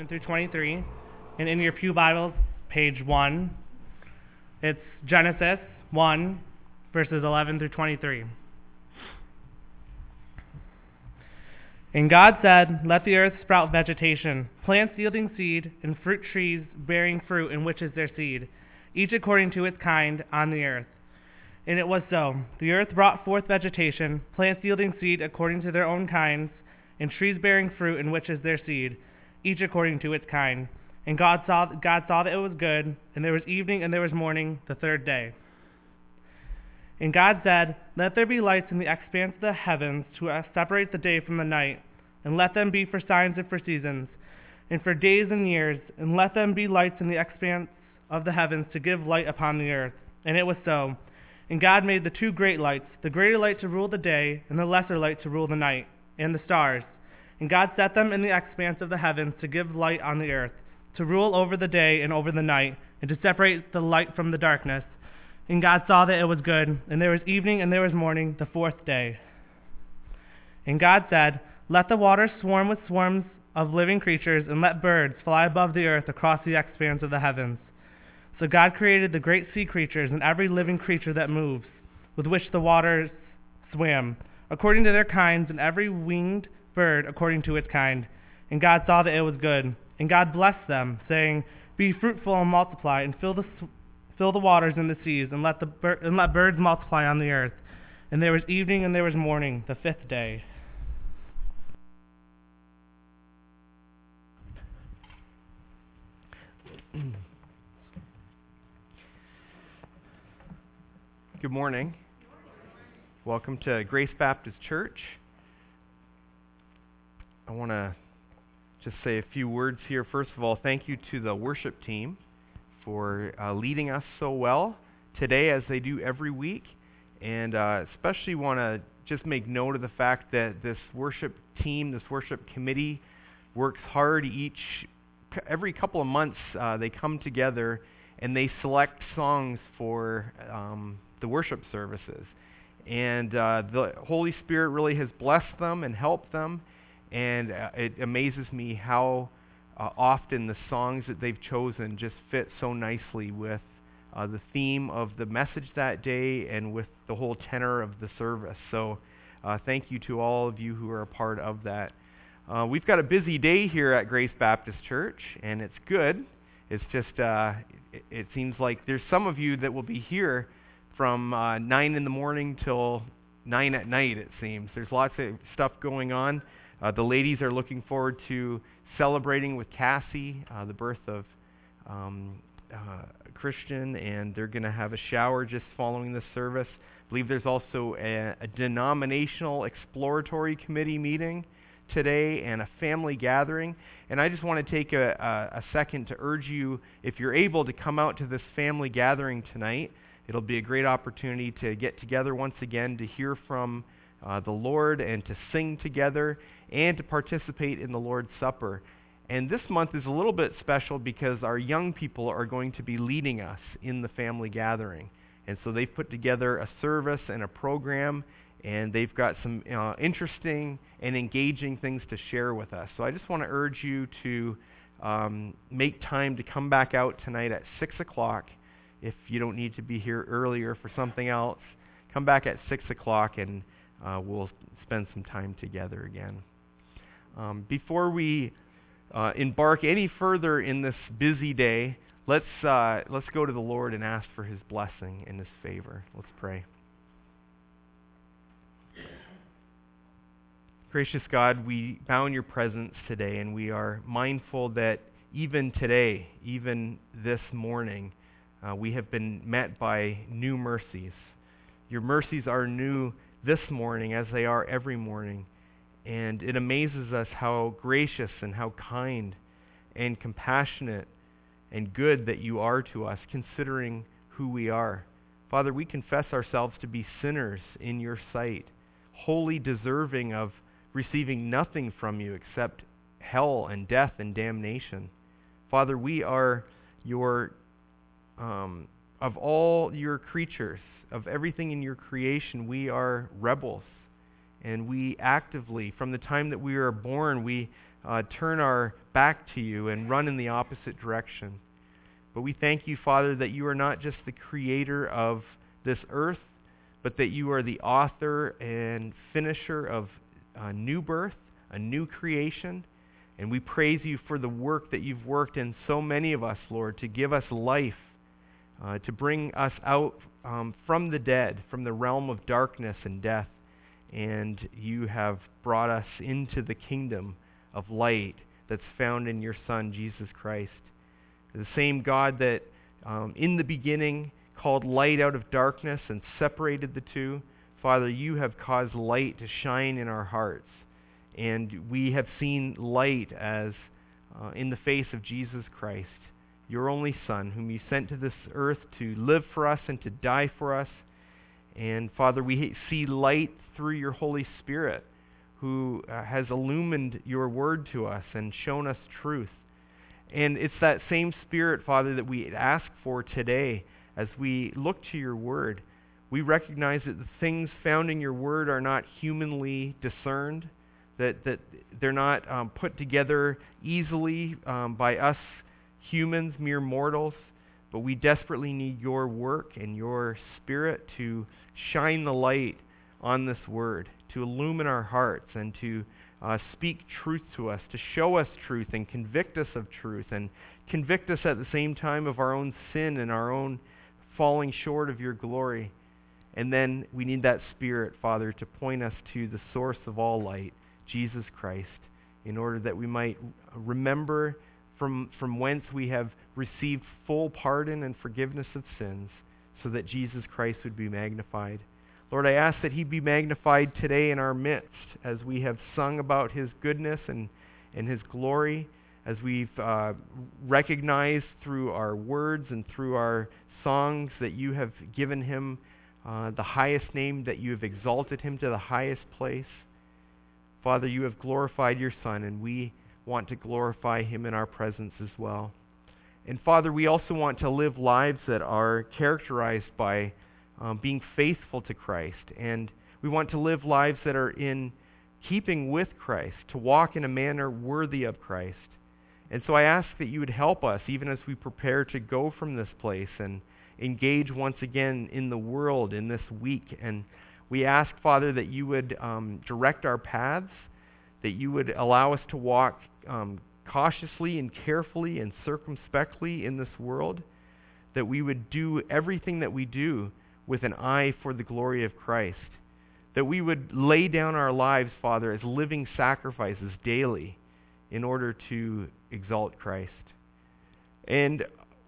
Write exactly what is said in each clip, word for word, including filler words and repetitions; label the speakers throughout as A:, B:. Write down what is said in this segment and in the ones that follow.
A: through twenty-three, and in your pew Bibles, page one, it's Genesis one, verses eleven through twenty-three. And God said, "Let the earth sprout vegetation, plants yielding seed, and fruit trees bearing fruit in which is their seed, each according to its kind on the earth." And it was so. The earth brought forth vegetation, plants yielding seed according to their own kinds, and trees bearing fruit in which is their seed, each according to its kind. And God saw God saw that it was good, and there was evening and there was morning, the third day. And God said, "Let there be lights in the expanse of the heavens to separate the day from the night, and let them be for signs and for seasons, and for days and years, and let them be lights in the expanse of the heavens to give light upon the earth." And it was so. And God made the two great lights, the greater light to rule the day, and the lesser light to rule the night, and the stars. And God set them in the expanse of the heavens to give light on the earth, to rule over the day and over the night, and to separate the light from the darkness. And God saw that it was good, and there was evening and there was morning, the fourth day. And God said, "Let the waters swarm with swarms of living creatures, and let birds fly above the earth across the expanse of the heavens." So God created the great sea creatures and every living creature that moves, with which the waters swam, according to their kinds, and every winged bird according to its kind. And God saw that it was good. And God blessed them, saying, "Be fruitful and multiply, and fill the fill the waters and the seas, and let the bir- and let birds multiply on the earth." And there was evening and there was morning, the fifth day.
B: Good morning. Welcome to Grace Baptist Church. I want to just say a few words here. First of all, thank you to the worship team for uh, leading us so well today, as they do every week. And uh, especially want to just make note of the fact that this worship team, this worship committee, works hard each, every couple of months. Uh, they come together and they select songs for um, the worship services. And uh, the Holy Spirit really has blessed them and helped them. And uh, it amazes me how uh, often the songs that they've chosen just fit so nicely with uh, the theme of the message that day and with the whole tenor of the service. So uh, thank you to all of you who are a part of that. Uh, we've got a busy day here at Grace Baptist Church, and it's good. It's just, uh, it, it seems like there's some of you that will be here from uh, nine in the morning till nine at night, it seems. There's lots of stuff going on. Uh, the ladies are looking forward to celebrating with Cassie uh, the birth of um, uh, Christian, and they're going to have a shower just following the service. I believe there's also a, a denominational exploratory committee meeting today and a family gathering. And I just want to take a, a, a second to urge you, if you're able, to come out to this family gathering tonight. It'll be a great opportunity to get together once again, to hear from uh, the Lord and to sing together and to participate in the Lord's Supper. And this month is a little bit special because our young people are going to be leading us in the family gathering. And so they've put together a service and a program, and they've got some uh, interesting and engaging things to share with us. So I just want to urge you to um, make time to come back out tonight at six o'clock. If you don't need to be here earlier for something else, come back at six o'clock and uh, we'll spend some time together again. Um, before we uh, embark any further in this busy day, let's uh, let's go to the Lord and ask for His blessing and His favor. Let's pray. Gracious God, we bow in your presence today, and we are mindful that even today, even this morning, Uh, we have been met by new mercies. Your mercies are new this morning as they are every morning. And it amazes us how gracious and how kind and compassionate and good that you are to us, considering who we are. Father, we confess ourselves to be sinners in your sight, wholly deserving of receiving nothing from you except hell and death and damnation. Father, we are your Um, of all your creatures, of everything in your creation, we are rebels. And we actively, from the time that we are born, we uh, turn our back to you and run in the opposite direction. But we thank you, Father, that you are not just the creator of this earth, but that you are the author and finisher of a new birth, a new creation. And we praise you for the work that you've worked in so many of us, Lord, to give us life, uh, to bring us out um, from the dead, from the realm of darkness and death. And you have brought us into the kingdom of light that's found in your Son, Jesus Christ. The same God that um, in the beginning called light out of darkness and separated the two, Father, you have caused light to shine in our hearts. And we have seen light as uh, in the face of Jesus Christ, your only Son, whom you sent to this earth to live for us and to die for us. And Father, we see light through your Holy Spirit, who uh, has illumined your word to us and shown us truth. And it's that same Spirit, Father, that we ask for today as we look to your word. We recognize that the things found in your word are not humanly discerned, that, that they're not um, put together easily um, by us humans, mere mortals, but we desperately need your work and your Spirit to shine the light on this word, to illumine our hearts and to uh, speak truth to us, to show us truth and convict us of truth and convict us at the same time of our own sin and our own falling short of your glory. And then we need that Spirit, Father, to point us to the source of all light, Jesus Christ, in order that we might remember from, from whence we have received full pardon and forgiveness of sins, so that Jesus Christ would be magnified. Lord, I ask that he be magnified today in our midst as we have sung about his goodness and, and his glory, as we've uh, recognized through our words and through our songs that you have given him uh, the highest name, that you have exalted him to the highest place. Father, you have glorified your Son, and we want to glorify him in our presence as well. And Father, we also want to live lives that are characterized by um, being faithful to Christ. And we want to live lives that are in keeping with Christ, to walk in a manner worthy of Christ. And so I ask that you would help us, even as we prepare to go from this place and engage once again in the world in this week. And we ask, Father, that you would um, direct our paths, that you would allow us to walk um, cautiously and carefully and circumspectly in this world, that we would do everything that we do with an eye for the glory of Christ, that we would lay down our lives, Father, as living sacrifices daily in order to exalt Christ. And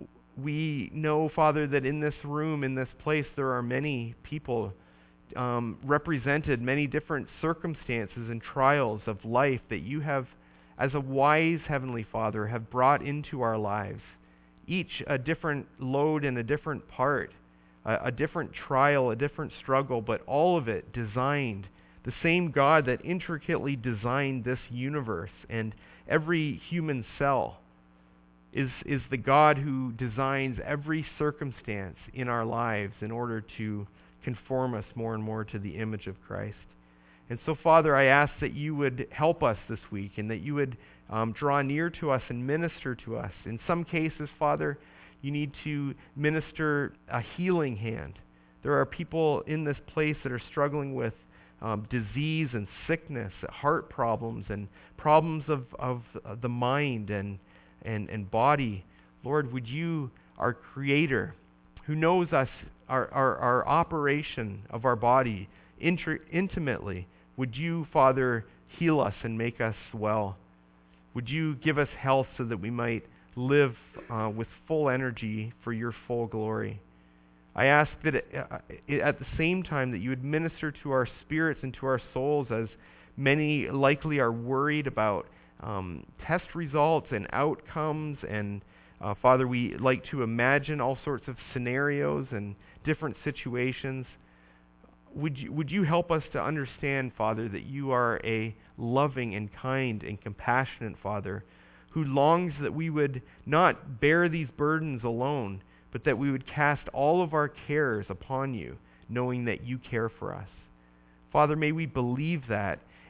B: we know, Father, that in this room, in this place, there are many people um, represented, many different circumstances and trials of life that you have, as a wise Heavenly Father, have brought into our lives. Each a different load and a different part, a, a different trial, a different struggle, but all of it designed. The same God that intricately designed this universe and every human cell is, is the God who designs every circumstance in our lives in order to conform us more and more to the image of Christ. And so, Father, I ask that you would help us this week and that you would um, draw near to us and minister to us. In some cases, Father, you need to minister a healing hand. There are people in this place that are struggling with um, disease and sickness, heart problems, and problems of, of uh, the mind and, and, and body. Lord, would you, our Creator, who knows us, our, our, our operation of our body inter- intimately, would you, Father, heal us and make us well? Would you give us health so that we might live uh, with full energy for your full glory? I ask that it, uh, it, at the same time that you would minister to our spirits and to our souls, as many likely are worried about um, test results and outcomes. And uh, Father, we like to imagine all sorts of scenarios and different situations. Would you, would you help us to understand, Father, that you are a loving and kind and compassionate Father who longs that we would not bear these burdens alone, but that we would cast all of our cares upon you, knowing that you care for us. Father, may we believe that,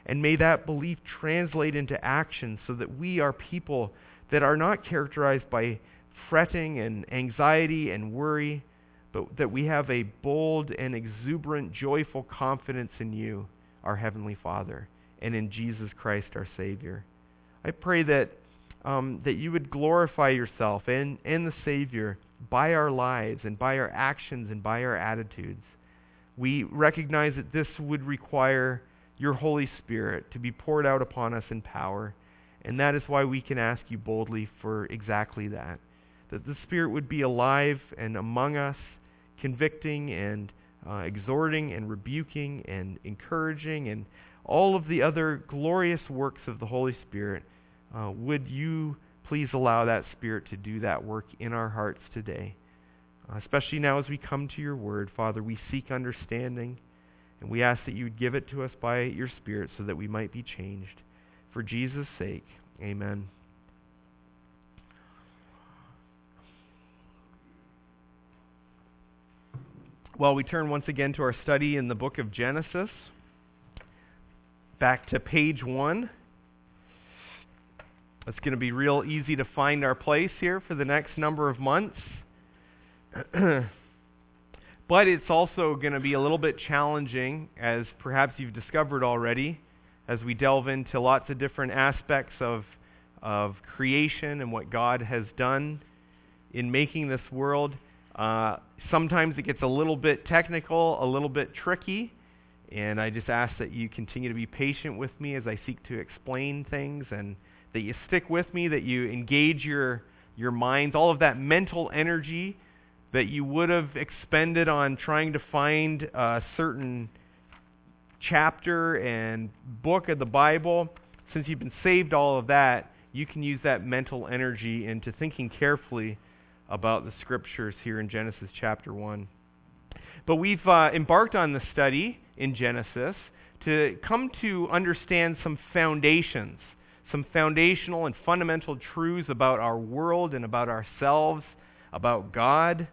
B: And may that belief translate into action so that we are people that are not characterized by fretting and anxiety and worry, but that we have a bold and exuberant, joyful confidence in you, our Heavenly Father, and in Jesus Christ, our Savior. I pray that um, that you would glorify yourself and, and the Savior by our lives and by our actions and by our attitudes. We recognize that this would require your Holy Spirit to be poured out upon us in power, and that is why we can ask you boldly for exactly that, that the Spirit would be alive and among us, convicting and uh, exhorting and rebuking and encouraging and all of the other glorious works of the Holy Spirit. Uh, would you please allow that Spirit to do that work in our hearts today? Uh, especially now as we come to your word, Father, we seek understanding, and we ask that you would give it to us by your Spirit so that we might be changed. For Jesus' sake, amen. Well, we turn once again to our study in the book of Genesis. Back to page one. It's going to be real easy to find our place here for the next number of months. But it's also going to be a little bit challenging, as perhaps you've discovered already, as we delve into lots of different aspects of, of creation and what God has done in making this world. Uh, sometimes it gets a little bit technical, a little bit tricky, and I just ask that you continue to be patient with me as I seek to explain things, and that you stick with me, that you engage your your minds, all of that mental energy that you would have expended on trying to find a certain chapter and book of the Bible. Since you've been saved all of that, you can use that mental energy into thinking carefully about the scriptures here in Genesis chapter one. But we've uh, embarked on the study in Genesis to come to understand some foundations, some foundational and fundamental truths about our world and about ourselves, about God.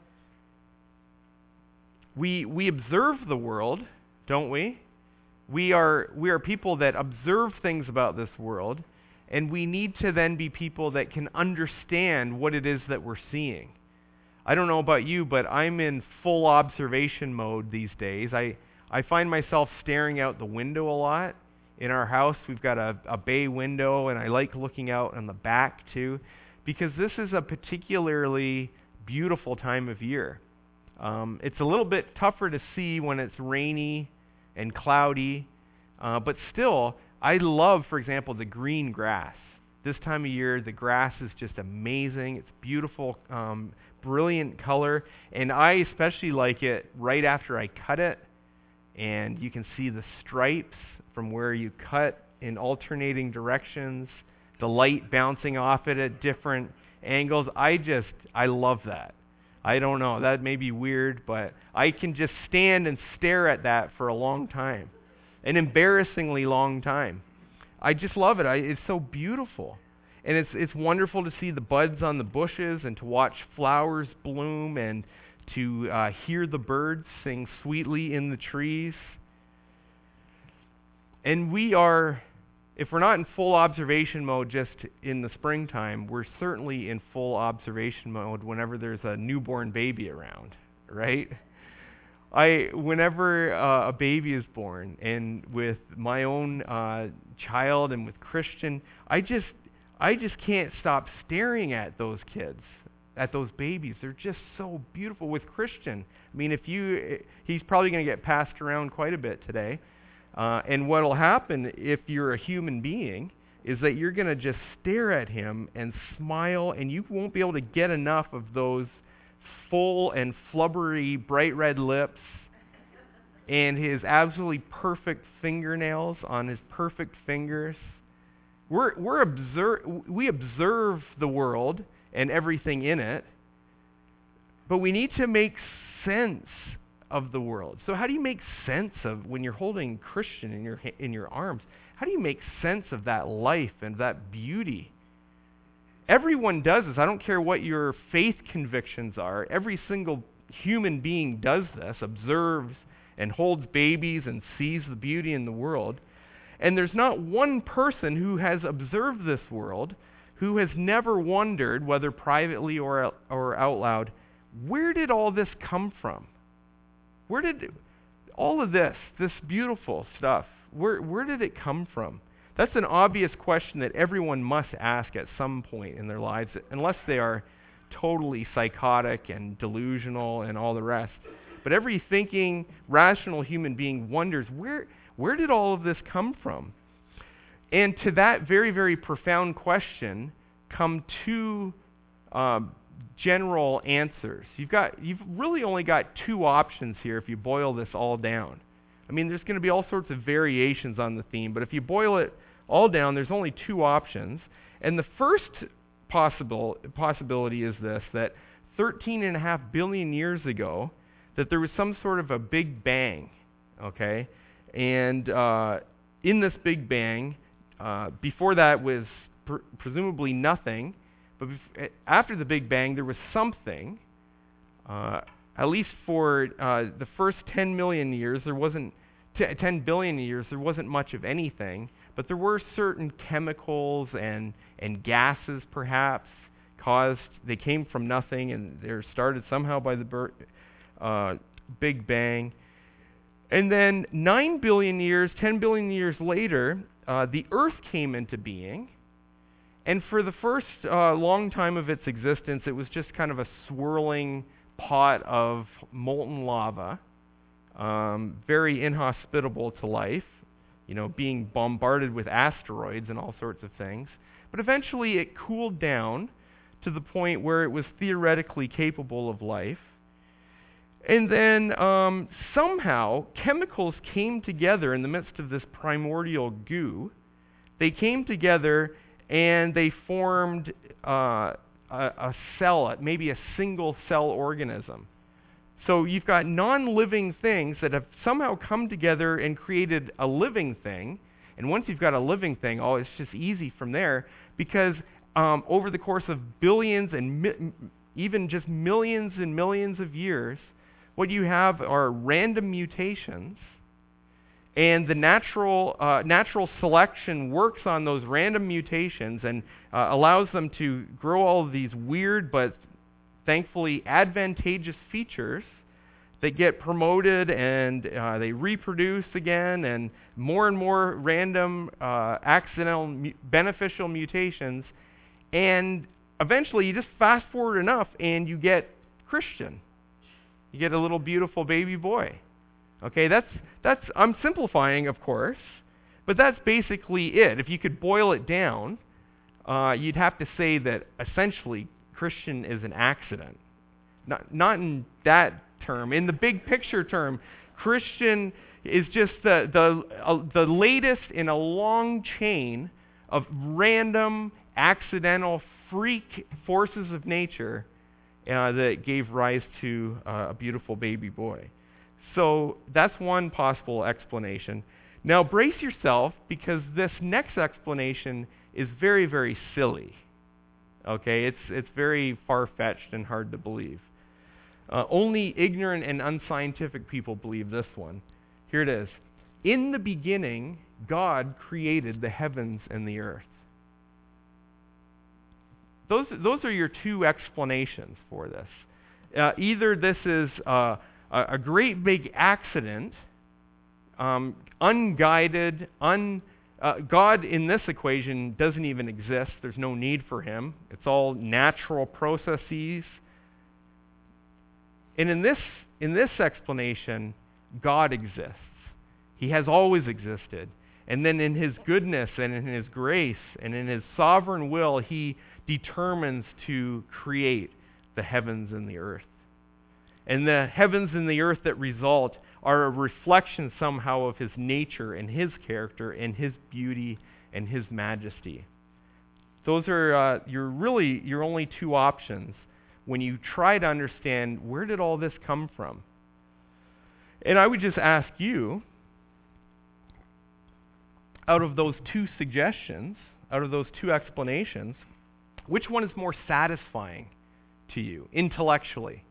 B: We we observe the world, don't we? We are we are people that observe things about this world, and we need to then be people that can understand what it is that we're seeing. I don't know about you, but I'm in full observation mode these days. I, I find myself staring out the window a lot. In our house, we've got a, a bay window, and I like looking out on the back too, because this is a particularly beautiful time of year. Um, it's a little bit tougher to see when it's rainy and cloudy, uh, but still, I love, for example, the green grass. This time of year, the grass is just amazing. It's beautiful, um, brilliant color, and I especially like it right after I cut it, and you can see the stripes from where you cut in alternating directions, the light bouncing off it at different angles. I just, I love that. I don't know, that may be weird, but I can just stand and stare at that for a long time, an embarrassingly long time. I just love it. I, it's so beautiful. And it's it's wonderful to see the buds on the bushes and to watch flowers bloom and to uh, hear the birds sing sweetly in the trees. And we are, if we're not in full observation mode just in the springtime, we're certainly in full observation mode whenever there's a newborn baby around, right? I, whenever uh, a baby is born, and with my own uh, child and with Christian, I just, I just can't stop staring at those kids, at those babies. They're just so beautiful. With Christian, I mean, if you, he's probably going to get passed around quite a bit today. Uh, and what will happen if you're a human being is that you're going to just stare at him and smile, and you won't be able to get enough of those full and flubbery bright red lips and his absolutely perfect fingernails on his perfect fingers. We're, we're observe, we observe the world and everything in it, but we need to make sense of the world. So how do you make sense of, when you're holding Christian in your in your arms, how do you make sense of that life and that beauty? Everyone does this. I don't care what your faith convictions are. Every single human being does this, observes and holds babies and sees the beauty in the world. And there's not one person who has observed this world who has never wondered, whether privately or, or out loud, where did all this come from? Where did all of this, this beautiful stuff, where, where did it come from? That's an obvious question that everyone must ask at some point in their lives, unless they are totally psychotic and delusional and all the rest. But every thinking, rational human being wonders, where, where did all of this come from? And to that very, very profound question come two uh, general answers. You've got, you've really only got two options here if you boil this all down. I mean, there's going to be all sorts of variations on the theme, but if you boil it all down, there's only two options. And the first possible possibility is this, that thirteen and a half billion years ago, that there was some sort of a big bang, okay? And uh, in this big bang, uh, before that was pr- presumably nothing, but bef- after the big bang, there was something. Uh, at least for uh, the first ten million years, there wasn't, t- ten billion years, there wasn't much of anything. But there were certain chemicals and, and gases, perhaps, caused, they came from nothing, and they're started somehow by the bir- uh, Big Bang. And then nine billion years, ten billion years later, uh, the Earth came into being. And for the first uh, long time of its existence, it was just kind of a swirling pot of molten lava, um, very inhospitable to life. You know, being bombarded with asteroids and all sorts of things. But eventually it cooled down to the point where it was theoretically capable of life. And then um, somehow chemicals came together in the midst of this primordial goo. They came together and they formed uh, a, a cell, maybe a single cell organism. So you've got non-living things that have somehow come together and created a living thing. And once you've got a living thing, oh, it's just easy from there, because um, over the course of billions and mi- even just millions and millions of years, what you have are random mutations, and the natural uh, natural selection works on those random mutations and uh, allows them to grow all of these weird but thankfully advantageous features that get promoted, and uh, they reproduce again, and more and more random uh, accidental mu- beneficial mutations, and eventually you just fast forward enough and you get Christian. You get a little beautiful baby boy. Okay, that's that's I'm simplifying, of course, but that's basically it. If you could boil it down, uh, you'd have to say that essentially Christian is an accident. Not, not in that term. In the big picture term, Christian is just the, the, uh, the latest in a long chain of random, accidental, freak forces of nature uh, that gave rise to uh, a beautiful baby boy. So that's one possible explanation. Now brace yourself, because this next explanation is very, very silly. Okay, it's it's very far-fetched and hard to believe. Uh, only ignorant and unscientific people believe this one. Here it is. In the beginning, God created the heavens and the earth. Those, those are your two explanations for this. Uh, either this is uh, a, a great big accident, um, unguided, un Uh, God in this equation doesn't even exist. There's no need for him. It's all natural processes. And in this, in this explanation, God exists. He has always existed. And then in his goodness and in his grace and in his sovereign will, he determines to create the heavens and the earth. And the heavens and the earth that result are a reflection somehow of his nature and his character and his beauty and his majesty. Those are uh, your really your only two options when you try to understand, where did all this come from? And I would just ask you, out of those two suggestions, out of those two explanations, which one is more satisfying to you intellectually?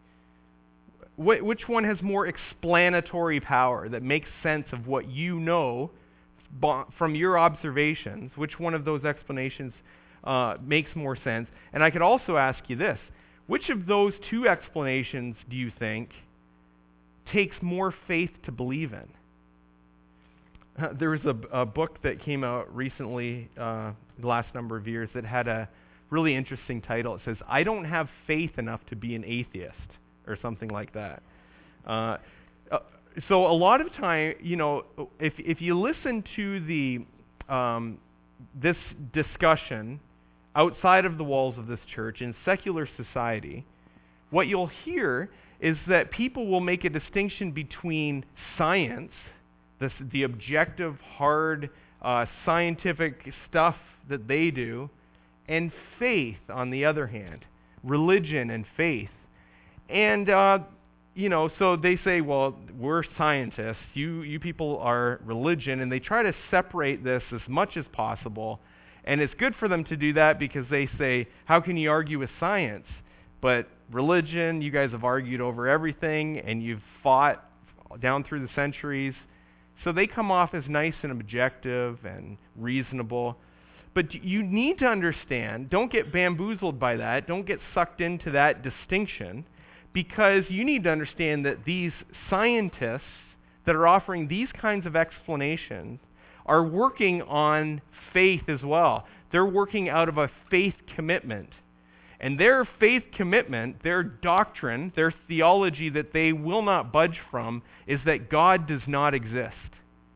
B: Wh- which one has more explanatory power that makes sense of what you know bo- from your observations, which one of those explanations uh, makes more sense? And I could also ask you this: which of those two explanations do you think takes more faith to believe in? Uh, there was a, a book that came out recently, uh, the last number of years, that had a really interesting title. It says, "I don't have faith enough to be an atheist," or something like that. Uh, uh, so a lot of time, you know, if if you listen to the um, this discussion outside of the walls of this church in secular society, what you'll hear is that people will make a distinction between science, this, the objective, hard, uh, scientific stuff that they do, and faith, on the other hand, religion and faith. And, uh, you know, so they say, well, we're scientists, you, you people are religion, and they try to separate this as much as possible. And it's good for them to do that because they say, how can you argue with science? But religion, you guys have argued over everything, and you've fought down through the centuries. So they come off as nice and objective and reasonable. But you need to understand, don't get bamboozled by that, don't get sucked into that distinction, because you need to understand that these scientists that are offering these kinds of explanations are working on faith as well. They're working out of a faith commitment. And their faith commitment, their doctrine, their theology that they will not budge from, is that God does not exist.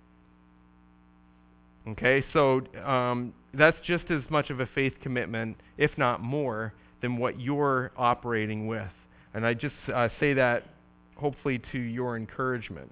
B: Okay, so um, that's just as much of a faith commitment, if not more, than what you're operating with. And I just uh, say that hopefully to your encouragement.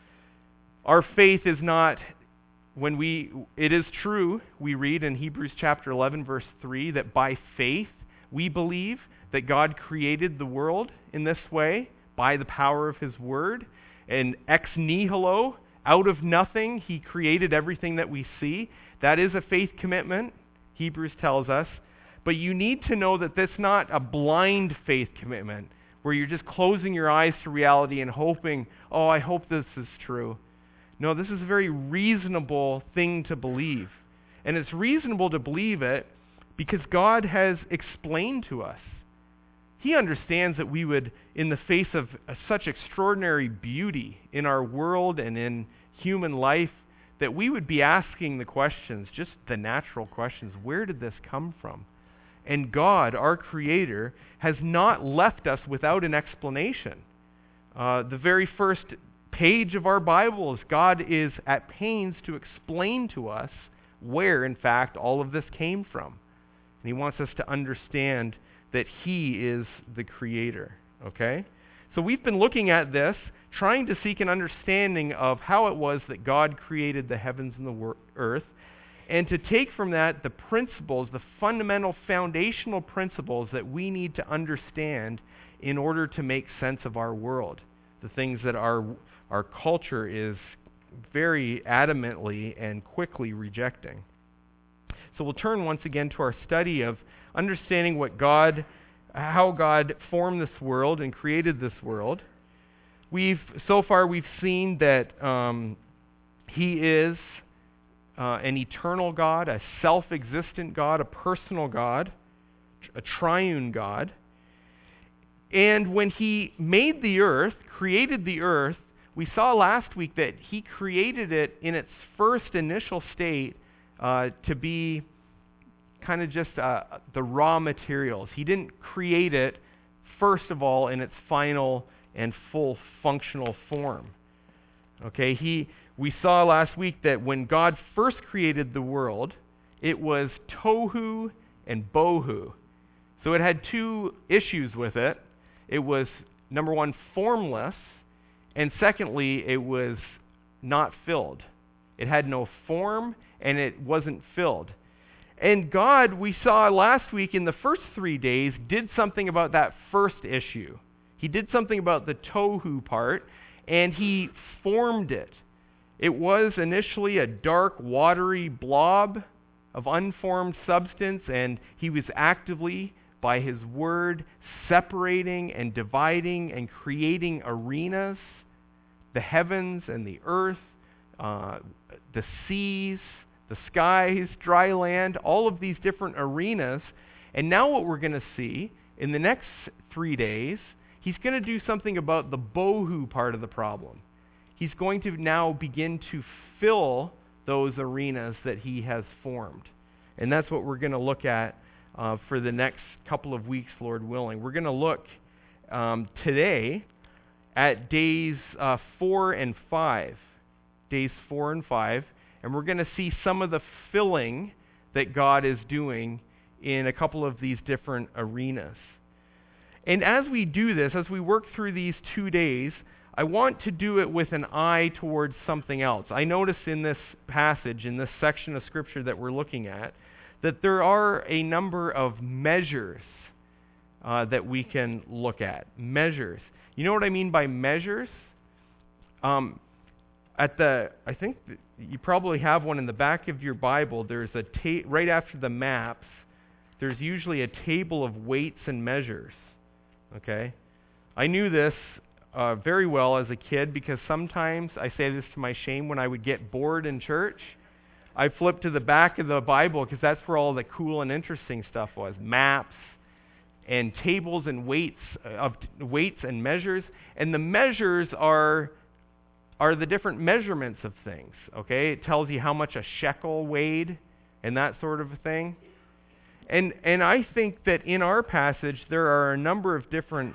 B: Our faith is not, when we, it is true, we read in Hebrews chapter eleven, verse three, that by faith we believe that God created the world in this way by the power of his word. And ex nihilo, out of nothing, he created everything that we see. That is a faith commitment, Hebrews tells us. But you need to know that that's not a blind faith commitment where you're just closing your eyes to reality and hoping, oh, I hope this is true. No, this is a very reasonable thing to believe. And it's reasonable to believe it because God has explained to us. He understands that we would, in the face of uh, such extraordinary beauty in our world and in human life, that we would be asking the questions, just the natural questions, where did this come from? And God, our Creator, has not left us without an explanation. Uh, the very first page of our Bibles, God is at pains to explain to us where, in fact, all of this came from. And he wants us to understand that he is the creator, okay? So we've been looking at this, trying to seek an understanding of how it was that God created the heavens and the wor- earth, and to take from that the principles, the fundamental foundational principles that we need to understand in order to make sense of our world, the things that our, our culture is very adamantly and quickly rejecting. So we'll turn once again to our study of understanding what God, how God formed this world and created this world. We've so far we've seen that um, He is uh, an eternal God, a self-existent God, a personal God, a triune God. And when He made the earth, created the earth, we saw last week that He created it in its first initial state Uh, to be kind of just uh, the raw materials. He didn't create it, first of all, in its final and full functional form. Okay, he, we saw last week that when God first created the world, it was tohu and bohu. So it had two issues with it. It was, number one, formless, and secondly, it was not filled. It had no form, and it wasn't filled. And God, we saw last week in the first three days, did something about that first issue. He did something about the tohu part, and he formed it. It was initially a dark, watery blob of unformed substance, and he was actively, by his word, separating and dividing and creating arenas, the heavens and the earth, uh, the seas, the skies, dry land, all of these different arenas. And now what we're going to see in the next three days, he's going to do something about the bohu part of the problem. He's going to now begin to fill those arenas that he has formed. And that's what we're going to look at uh, for the next couple of weeks, Lord willing. We're going to look um, today at days uh, four and five. Days four and five. And we're going to see some of the filling that God is doing in a couple of these different arenas. And as we do this, as we work through these two days, I want to do it with an eye towards something else. I notice in this passage, in this section of Scripture that we're looking at, that there are a number of measures uh, that we can look at. Measures. You know what I mean by measures? Um, at the, I think th- you probably have one in the back of your Bible. There's a ta- right after the maps, there's usually a table of weights and measures. Okay? I knew this Uh, very well as a kid, because sometimes, I say this to my shame, when I would get bored in church, I flipped to the back of the Bible because that's where all the cool and interesting stuff was. Maps and tables and weights of weights and measures. And the measures are are the different measurements of things. Okay? It tells you how much a shekel weighed and that sort of a thing. And and I think that in our passage there are a number of different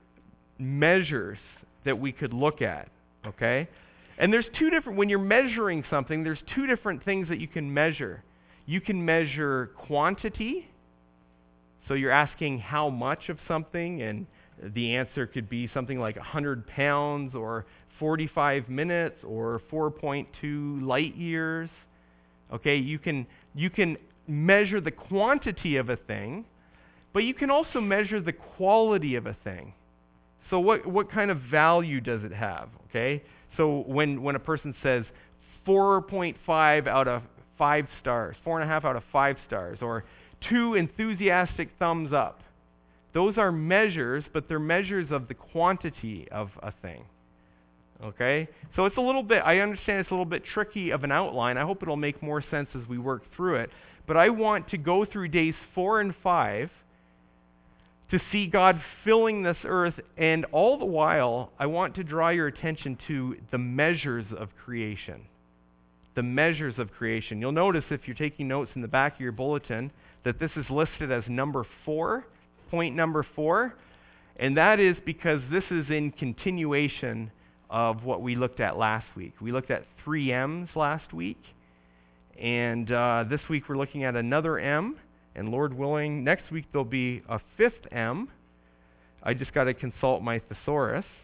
B: measures that we could look at, okay? And there's two different, when you're measuring something, there's two different things that you can measure. You can measure quantity, so you're asking how much of something, and the answer could be something like one hundred pounds, or forty-five minutes, or four point two light years. Okay, you can, you can measure the quantity of a thing, but you can also measure the quality of a thing. So what, what kind of value does it have, okay? So when, when a person says four point five out of five stars, four and a half out of five stars, or two enthusiastic thumbs up, those are measures, but they're measures of the quantity of a thing, okay? So it's a little bit, I understand it's a little bit tricky of an outline. I hope it'll make more sense as we work through it. But I want to go through days four and five to see God filling this earth, and all the while, I want to draw your attention to the measures of creation. The measures of creation. You'll notice if you're taking notes in the back of your bulletin that this is listed as number four, point number four, and that is because this is in continuation of what we looked at last week. We looked at three M's last week, and uh, this week we're looking at another M. And Lord willing, next week there'll be a fifth M. I just got to consult my thesaurus.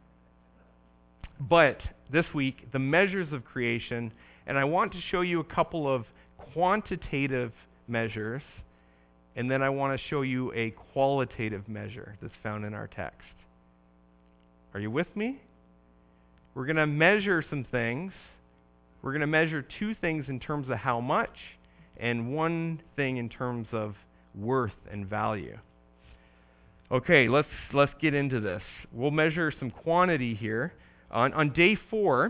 B: But this week, the measures of creation, and I want to show you a couple of quantitative measures, and then I want to show you a qualitative measure that's found in our text. Are you with me? We're going to measure some things. We're going to measure two things in terms of how much, and one thing in terms of worth and value. Okay, let's let's get into this. We'll measure some quantity here. On, on day four,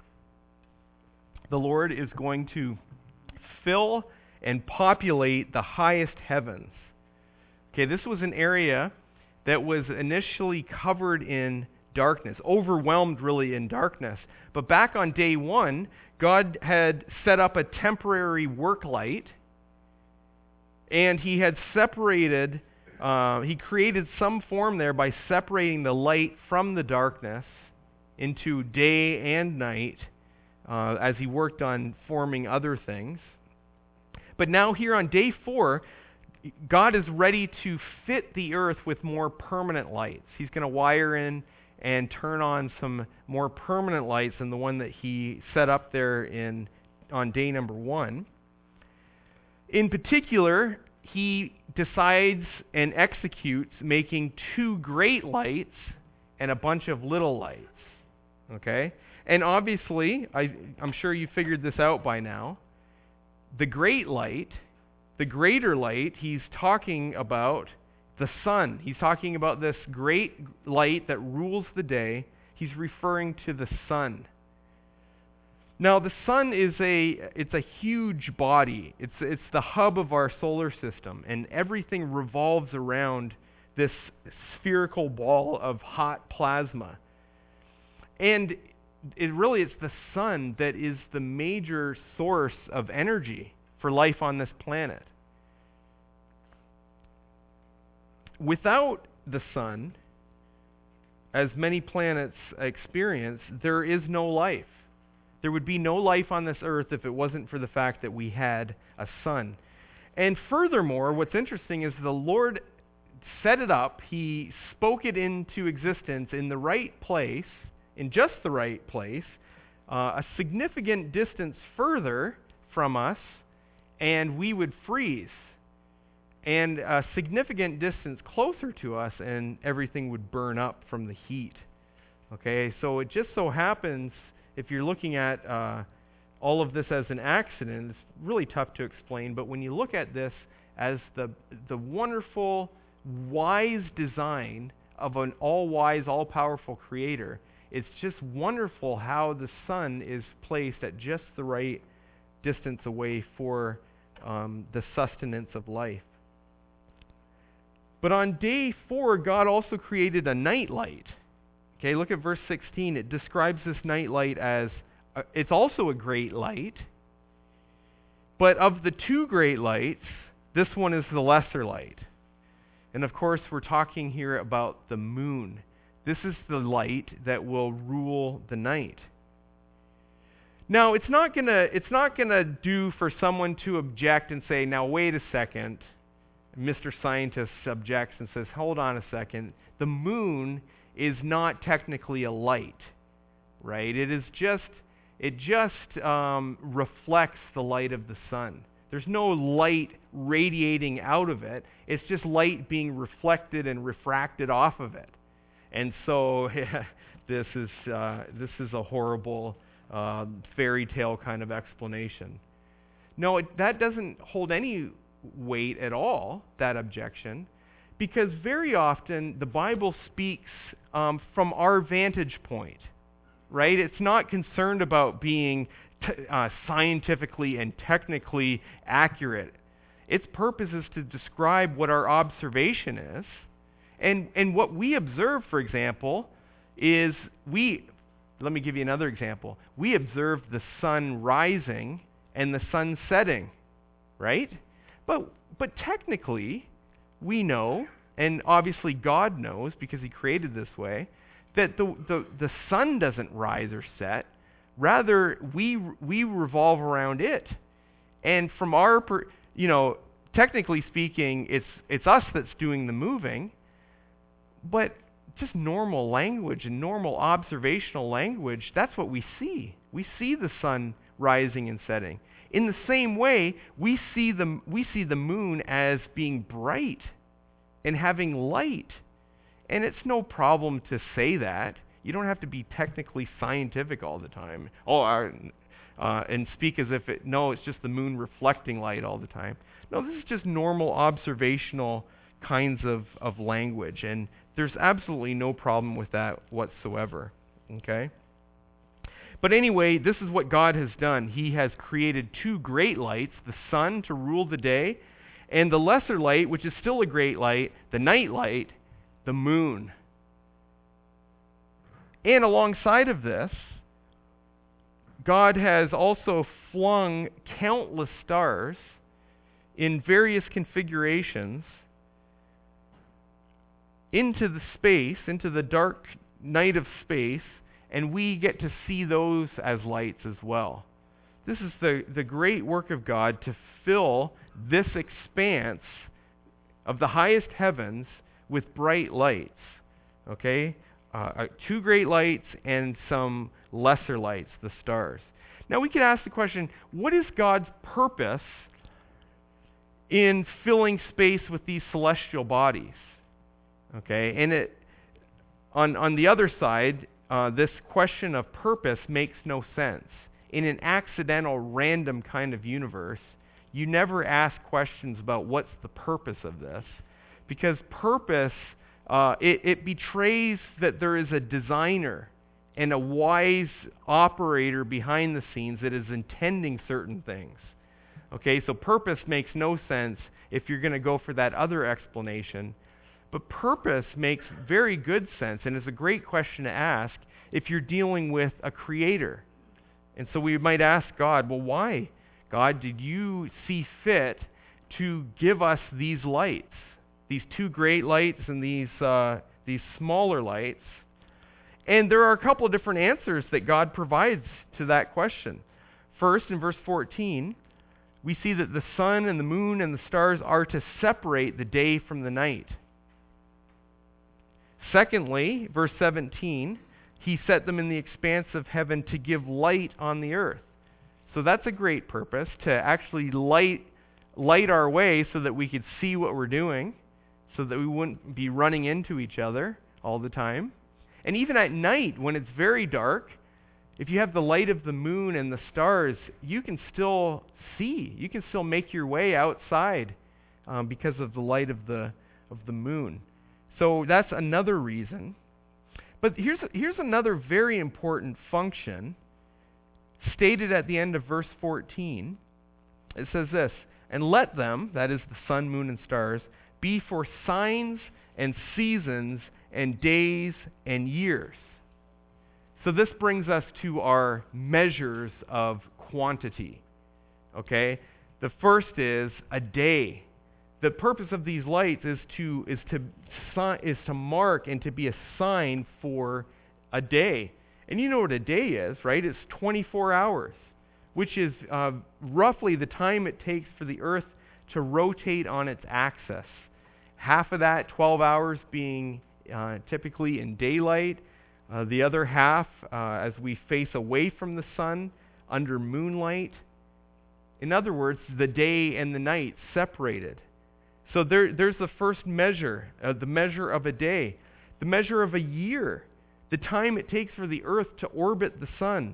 B: the Lord is going to fill and populate the highest heavens. Okay, this was an area that was initially covered in darkness, overwhelmed really in darkness. But back on day one, God had set up a temporary work light, and he had separated, uh, he created some form there by separating the light from the darkness into day and night uh, as he worked on forming other things. But now here on day four, God is ready to fit the earth with more permanent lights. He's going to wire in and turn on some more permanent lights than the one that he set up there in on day number one. In particular, he decides and executes making two great lights and a bunch of little lights. Okay? And obviously, I, I'm sure you figured this out by now. The great light, the greater light, he's talking about the sun. He's talking about this great light that rules the day. He's referring to the sun. Now, the sun is a it's a huge body. It's it's the hub of our solar system, and everything revolves around this spherical ball of hot plasma. And it really it's the sun that is the major source of energy for life on this planet. Without the sun, as many planets experience, there is no life. There would be no life on this earth if it wasn't for the fact that we had a sun. And furthermore, what's interesting is the Lord set it up. He spoke it into existence in the right place, in just the right place, uh, a significant distance further from us, and we would freeze. And a significant distance closer to us, and everything would burn up from the heat. Okay, so it just so happens, if you're looking at uh, all of this as an accident, it's really tough to explain, but when you look at this as the, the wonderful, wise design of an all-wise, all-powerful creator, it's just wonderful how the sun is placed at just the right distance away for um, the sustenance of life. But on day four, God also created a night light. Okay, look at verse sixteen. It describes this night light as, uh, it's also a great light, but of the two great lights, this one is the lesser light. And of course, we're talking here about the moon. This is the light that will rule the night. Now, it's not gonna, it's not gonna do for someone to object and say, now wait a second. Mister Scientist objects and says, hold on a second. The moon is not technically a light, right? It is just, it just um, reflects the light of the sun. There's no light radiating out of it. It's just light being reflected and refracted off of it. And so this is uh, this is a horrible uh, fairy tale kind of explanation. No, it, that doesn't hold any weight at all, that objection, because very often the Bible speaks um, from our vantage point, right? It's not concerned about being t- uh, scientifically and technically accurate. Its purpose is to describe what our observation is. And, and what we observe, for example, is we, let me give you another example. We observe the sun rising and the sun setting, right? But, but technically, we know, and obviously God knows because he created this way, that the, the, the sun doesn't rise or set. Rather, we, we revolve around it. And from our, per, you know, technically speaking, it's, it's us that's doing the moving, but just normal language and normal observational language, that's what we see. We see the sun rising and setting. In the same way, we see the, we see the moon as being bright and having light. And it's no problem to say that. You don't have to be technically scientific all the time. Oh, uh, uh, and speak as if it, no, it's just the moon reflecting light all the time. No, this is just normal observational kinds of, of language. And there's absolutely no problem with that whatsoever. Okay? But anyway, this is what God has done. He has created two great lights, the sun to rule the day, and the lesser light, which is still a great light, the night light, the moon. And alongside of this, God has also flung countless stars in various configurations into the space, into the dark night of space, and we get to see those as lights as well. This is the, the great work of God to fill this expanse of the highest heavens with bright lights. Okay? Uh, uh, two great lights and some lesser lights, the stars. Now we could ask the question, what is God's purpose in filling space with these celestial bodies? Okay, and it, on, on the other side, uh, this question of purpose makes no sense. In an accidental, random kind of universe, you never ask questions about what's the purpose of this, because purpose, uh, it, it betrays that there is a designer and a wise operator behind the scenes that is intending certain things. Okay, so purpose makes no sense if you're going to go for that other explanation. But purpose makes very good sense and is a great question to ask if you're dealing with a creator. And so we might ask God, well, why, God, did you see fit to give us these lights, these two great lights and these, uh, these smaller lights? And there are a couple of different answers that God provides to that question. First, in verse fourteen, we see that the sun and the moon and the stars are to separate the day from the night. Secondly, verse seventeen, he set them in the expanse of heaven to give light on the earth. So that's a great purpose, to actually light, light our way so that we could see what we're doing, so that we wouldn't be running into each other all the time. And even at night, when it's very dark, if you have the light of the moon and the stars, you can still see. You can still make your way outside um, because of the light of the of the moon. So that's another reason. But here's here's another very important function stated at the end of verse fourteen. It says this, and let them, that is the sun, moon, and stars, be for signs and seasons and days and years. So this brings us to our measures of quantity. Okay? The first is a day. The purpose of these lights is to is to si- is to mark and to be a sign for a day. And you know what a day is, right? It's twenty-four hours, which is uh, roughly the time it takes for the earth to rotate on its axis. Half of that, twelve hours, being uh, typically in daylight. Uh, the other half, uh, as we face away from the sun, under moonlight. In other words, the day and the night separated. So there, there's the first measure, uh, the measure of a day. The measure of a year, the time it takes for the earth to orbit the sun.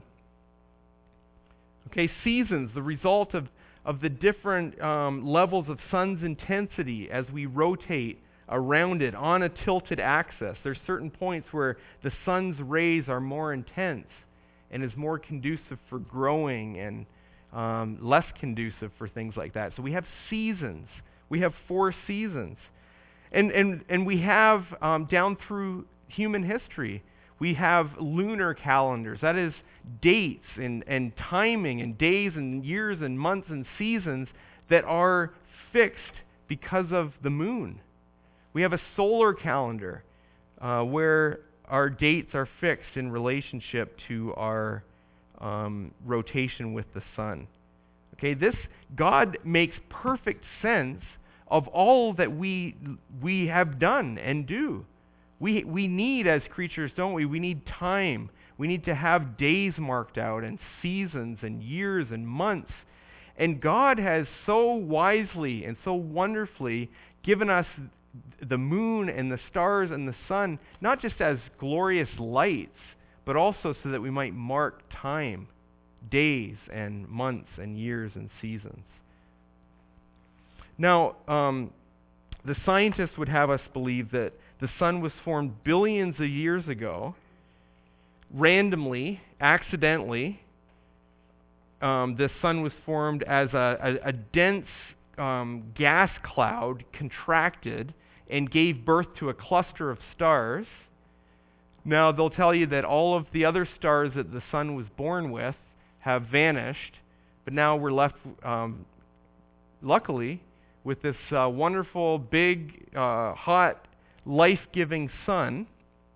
B: Okay, seasons, the result of, of the different um, levels of sun's intensity as we rotate around it on a tilted axis. There's certain points where the sun's rays are more intense and is more conducive for growing and um, less conducive for things like that. So we have seasons. We have four seasons. And, and, and we have, um, down through human history, we have lunar calendars. That is dates and, and timing and days and years and months and seasons that are fixed because of the moon. We have a solar calendar uh, where our dates are fixed in relationship to our um, rotation with the sun. Okay, this, God makes perfect sense of all that we we have done and do. We we need, as creatures, don't we? We need time. We need to have days marked out and seasons and years and months. And God has so wisely and so wonderfully given us the moon and the stars and the sun, not just as glorious lights, but also so that we might mark time, days and months and years and seasons. Now, um, the scientists would have us believe that the sun was formed billions of years ago, randomly, accidentally. Um, the sun was formed as a, a, a dense um, gas cloud contracted and gave birth to a cluster of stars. Now, they'll tell you that all of the other stars that the sun was born with have vanished, but now we're left, um, luckily, with this uh, wonderful, big, uh, hot, life-giving sun.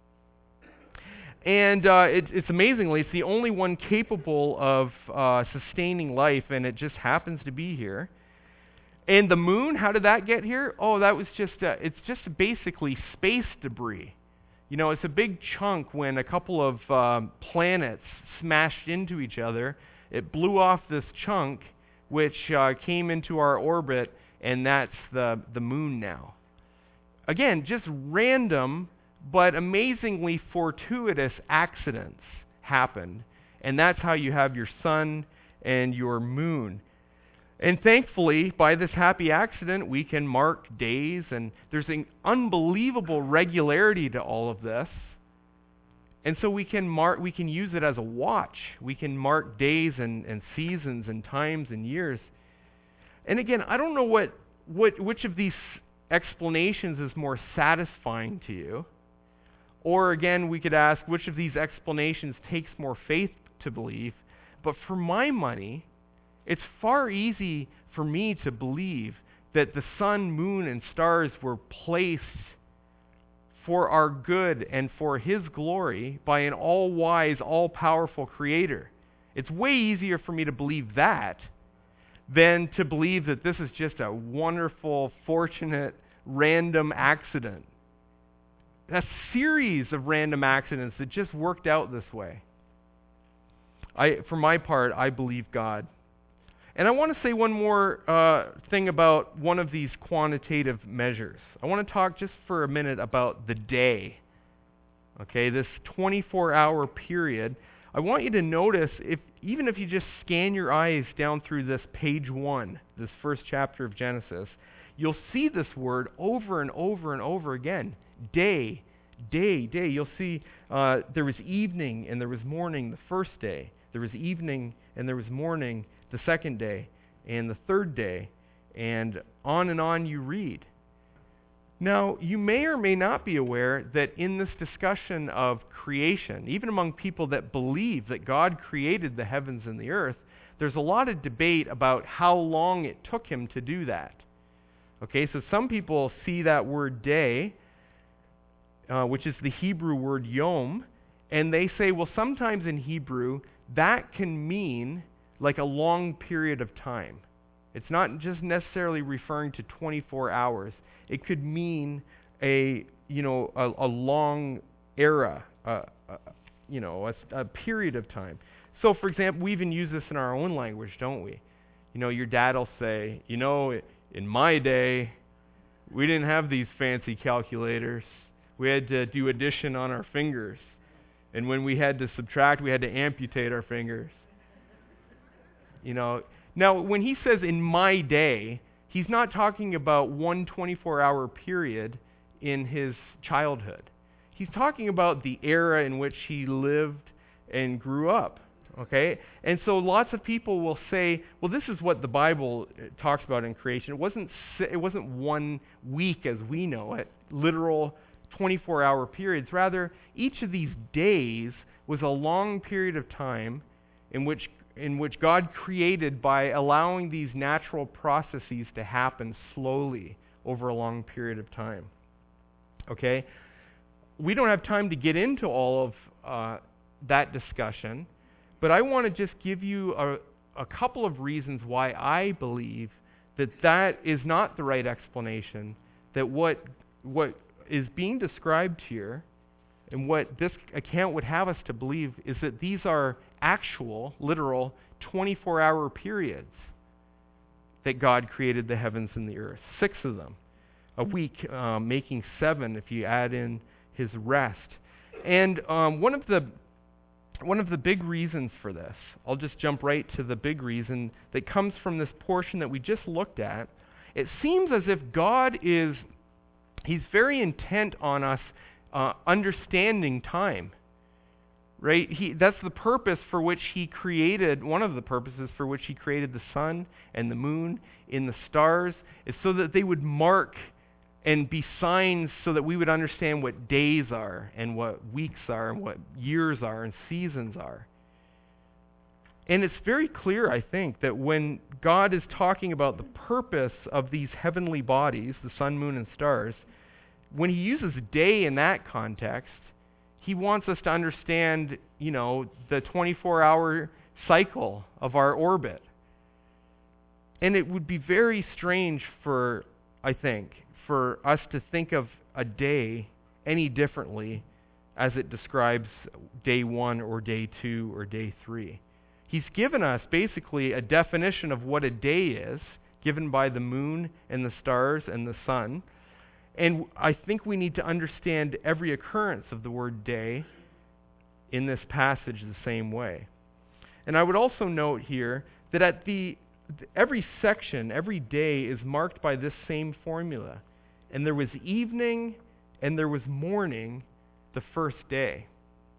B: And uh, it, it's amazingly, it's the only one capable of uh, sustaining life, and it just happens to be here. And the moon, how did that get here? Oh, that was just, uh, it's just basically space debris. You know, it's a big chunk when a couple of um, planets smashed into each other. It blew off this chunk, which uh, came into our orbit, and that's the, the moon now. Again, just random, but amazingly fortuitous accidents happened. And that's how you have your sun and your moon. And thankfully, by this happy accident, we can mark days, and there's an unbelievable regularity to all of this. And so we can mark, we can use it as a watch. We can mark days and, and seasons and times and years. And again, I don't know what, what which of these explanations is more satisfying to you. Or again, we could ask which of these explanations takes more faith to believe. But for my money, it's far easy for me to believe that the sun, moon, and stars were placed for our good and for His glory by an all-wise, all-powerful Creator. It's way easier for me to believe that than to believe that this is just a wonderful, fortunate, random accident. A series of random accidents that just worked out this way. I, for my part, I believe God. And I want to say one more uh, thing about one of these quantitative measures. I want to talk just for a minute about the day. Okay, this twenty-four hour period. I want you to notice, if even if you just scan your eyes down through this page one, this first chapter of Genesis, you'll see this word over and over and over again. Day, day, day. You'll see uh, there was evening and there was morning the first day. There was evening and there was morning the second day and the third day, and on and on you read. Now, you may or may not be aware that in this discussion of creation, even among people that believe that God created the heavens and the earth, there's a lot of debate about how long it took Him to do that. Okay, so some people see that word day, uh, which is the Hebrew word yom, and they say, well, sometimes in Hebrew, that can mean like a long period of time. It's not just necessarily referring to twenty-four hours. It could mean a, you know, a, a long era, uh, uh, you know, a, a period of time. So, for example, we even use this in our own language, don't we? You know, your dad will say, you know, in my day, we didn't have these fancy calculators. We had to do addition on our fingers. And when we had to subtract, we had to amputate our fingers. You know, now when he says in my day, he's not talking about one twenty-four hour period in his childhood. He's talking about the era in which he lived and grew up. Okay? And so lots of people will say, well, this is what the Bible talks about in creation. It wasn't it wasn't one week as we know it, literal twenty-four hour periods. Rather, each of these days was a long period of time in which in which God created by allowing these natural processes to happen slowly over a long period of time. Okay? We don't have time to get into all of uh, that discussion, but I want to just give you a, a couple of reasons why I believe that that is not the right explanation, that what what is being described here and what this account would have us to believe is that these are actual, literal, twenty-four hour periods that God created the heavens and the earth. Six of them. A week, um, making seven if you add in His rest. And um, one of the one of the big reasons for this, I'll just jump right to the big reason that comes from this portion that we just looked at. It seems as if God is, He's very intent on us uh, understanding time. Right? He, that's the purpose for which He created, one of the purposes for which He created the sun and the moon in the stars, is so that they would mark and be signs so that we would understand what days are and what weeks are and what years are and seasons are. And it's very clear, I think, that when God is talking about the purpose of these heavenly bodies, the sun, moon, and stars, when He uses day in that context, He wants us to understand, you know, the twenty-four hour cycle of our orbit. And it would be very strange for, I think, for us to think of a day any differently as it describes day one or day two or day three. He's given us basically a definition of what a day is, given by the moon and the stars and the sun. And I think we need to understand every occurrence of the word day in this passage the same way. And I would also note here that at the every section, every day is marked by this same formula. And there was evening and there was morning the first day.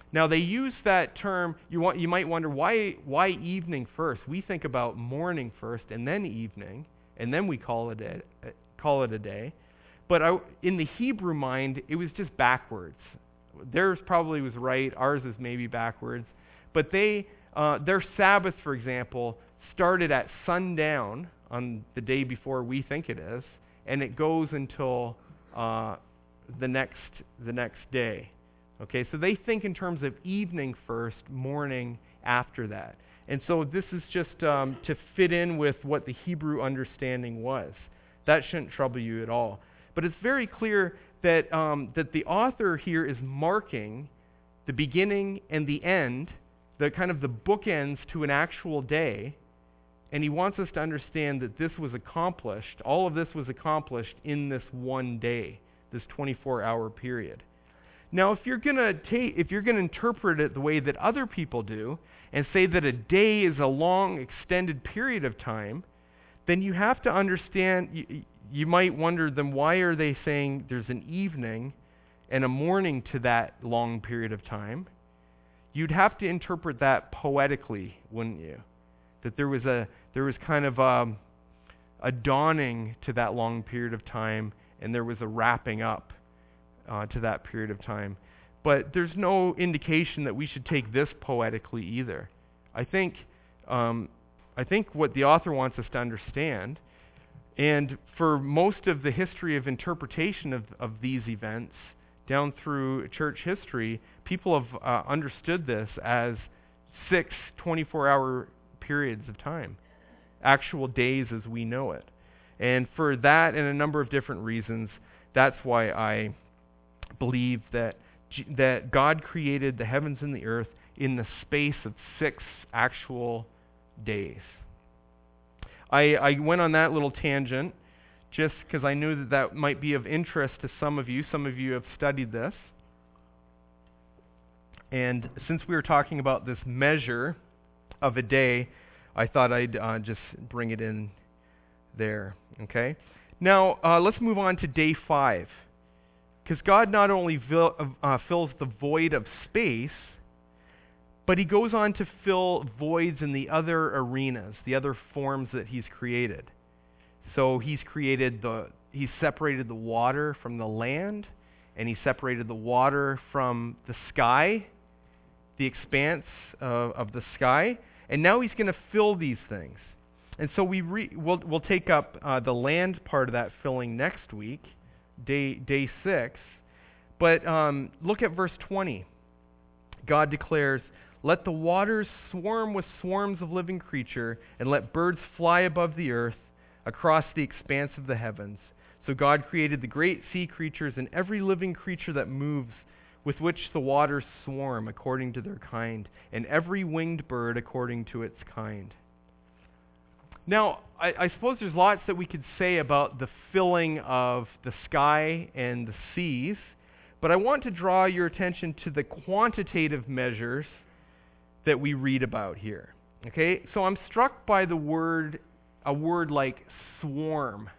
B: Now they use that term, you want you might wonder why why evening first? We think about morning first and then evening, and then we call it a call it a day. But I, in the Hebrew mind, it was just backwards. Theirs probably was right, ours is maybe backwards. But they uh, their Sabbath, for example, started at sundown on the day before we think it is, and it goes until uh, the next the next day. Okay, so they think in terms of evening first, morning after that. And so this is just um, to fit in with what the Hebrew understanding was. That shouldn't trouble you at all. But it's very clear that um, that the author here is marking the beginning and the end, the kind of the bookends to an actual day, and he wants us to understand that this was accomplished, all of this was accomplished in this one day, this twenty-four hour period. Now, if you're gonna take, if you're gonna interpret it the way that other people do, and say that a day is a long, extended period of time, then you have to understand. You, you might wonder, then why are they saying there's an evening and a morning to that long period of time? You'd have to interpret that poetically, wouldn't you? That there was a there was kind of um, a dawning to that long period of time, and there was a wrapping up Uh, to that period of time. But there's no indication that we should take this poetically either. I think um, I think what the author wants us to understand, and for most of the history of interpretation of, of these events down through church history, people have uh, understood this as six twenty-four hour periods of time, actual days as we know it. And for that and a number of different reasons, that's why I believe that that God created the heavens and the earth in the space of six actual days. I, I went on that little tangent just because I knew that that might be of interest to some of you. Some of you have studied this. And since we were talking about this measure of a day, I thought I'd uh, just bring it in there. Okay? Now, uh, let's move on to day five. Because God not only vil- uh, fills the void of space, but he goes on to fill voids in the other arenas, the other forms that he's created. So he's created the, he's separated the water from the land, and he separated the water from the sky, the expanse of, of the sky, and now he's going to fill these things. And so we re- we'll, we'll take up uh, the land part of that filling next week. Day day six, but um, look at verse twenty. God declares, "Let the waters swarm with swarms of living creature, and let birds fly above the earth across the expanse of the heavens." So God created the great sea creatures and every living creature that moves, with which the waters swarm according to their kind, and every winged bird according to its kind. Now, I, I suppose there's lots that we could say about the filling of the sky and the seas, but I want to draw your attention to the quantitative measures that we read about here. Okay, so I'm struck by the word, a word like swarm.